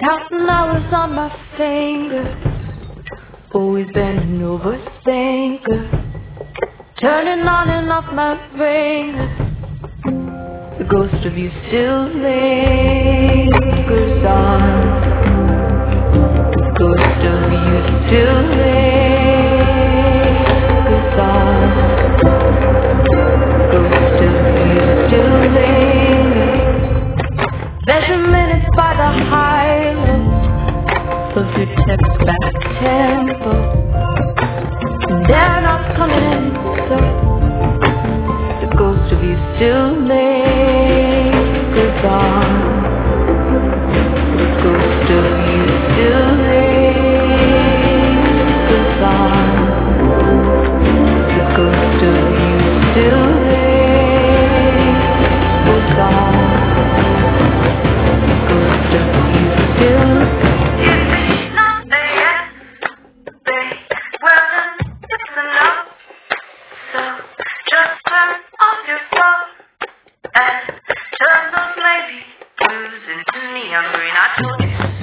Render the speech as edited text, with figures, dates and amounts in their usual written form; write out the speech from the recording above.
Counting hours on my fingers, always bending over thinking, turning on and off my ringers. The ghost of you still lingers on. The ghost of you still lingers on. The ghost of you still lingers. Measure minutes by the highlands of your text back tempo, and they're not coming in, so the ghost of you still lingers on. The ghost of you still lingers on. The ghost of you still lingers on. Turn those maybe blues into neon green. I told you.